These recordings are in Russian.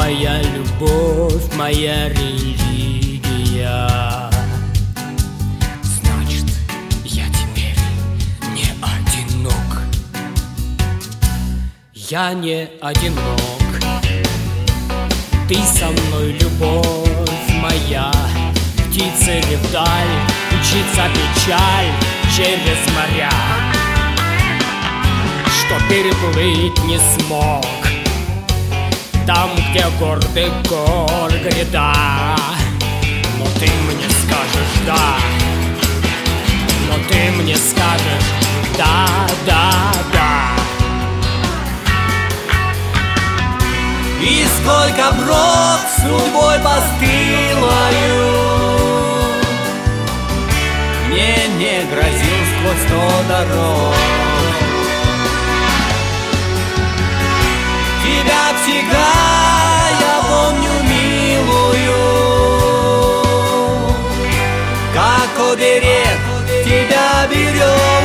моя любовь, моя религия. Значит, я теперь не одинок. Я не одинок. Ты со мной, любовь моя. Птицы ли вдаль, мчится печаль через моря, что переплыть не смог. Там, где гордый гор гряда. Но ты мне скажешь да, но ты мне скажешь да, да, да. И сколько брод с судьбой постылою мне не грозил сквозь 100 дорог. Тебя всегда я помню, милую, как оберег тебя берет.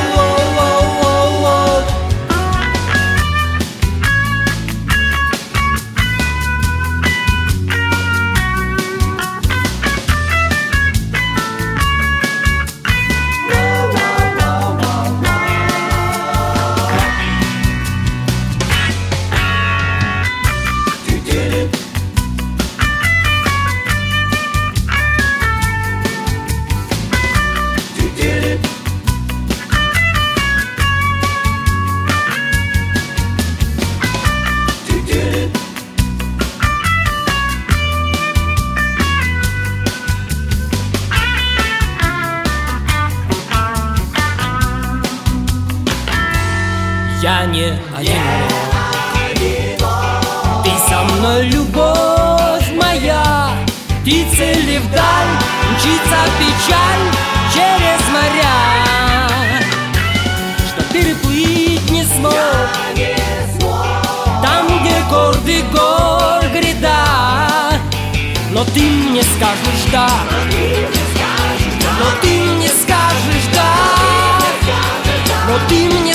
Я не одинок. Ты со мной, любовь моя. Птицы ли вдаль, мчится печаль через моря, что переплыть не смог. Там, где гордый гор гряда. Но ты мне скажешь да, но ты мне скажешь да, но ты мне